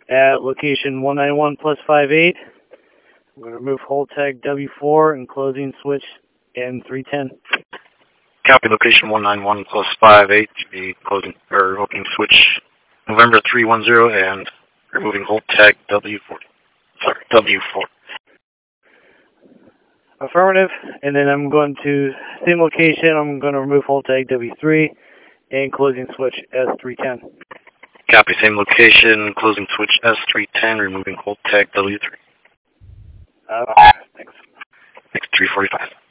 at location 191 plus 58. I'm going to remove hold tag W4 and closing switch N310. Copy, location 191 plus 58 to be closing or opening switch November 310 and removing hold tag W4. Sorry, W4. Affirmative. And then I'm going to same location. I'm going to remove hold tag W3 and closing switch S310. Copy, same location, closing switch S310, removing hold tag W3. Thanks. Next 345.